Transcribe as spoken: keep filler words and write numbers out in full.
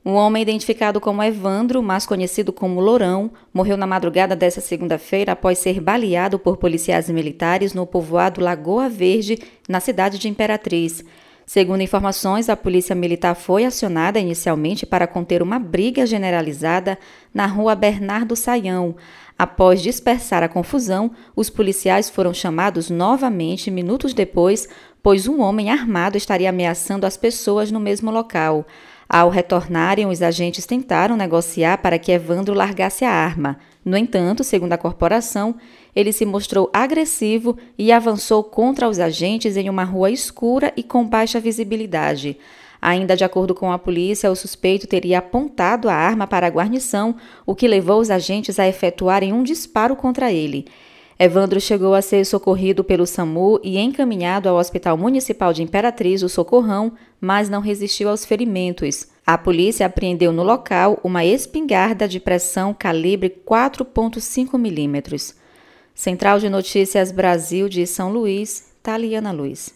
Um homem identificado como Evandro, mais conhecido como Lourão, morreu na madrugada desta segunda-feira após ser baleado por policiais militares no povoado Lagoa Verde, na cidade de Imperatriz. Segundo informações, a polícia militar foi acionada inicialmente para conter uma briga generalizada na rua Bernardo Saião. Após dispersar a confusão, os policiais foram chamados novamente minutos depois, pois um homem armado estaria ameaçando as pessoas no mesmo local. Ao retornarem, os agentes tentaram negociar para que Evandro largasse a arma. No entanto, segundo a corporação, ele se mostrou agressivo e avançou contra os agentes em uma rua escura e com baixa visibilidade. Ainda de acordo com a polícia, o suspeito teria apontado a arma para a guarnição, o que levou os agentes a efetuarem um disparo contra ele. Evandro chegou a ser socorrido pelo SAMU e encaminhado ao Hospital Municipal de Imperatriz, o Socorrão, mas não resistiu aos ferimentos. A polícia apreendeu no local uma espingarda de pressão calibre quatro ponto cinco milímetros. Central de Notícias Brasil de São Luís, Taliana Luz.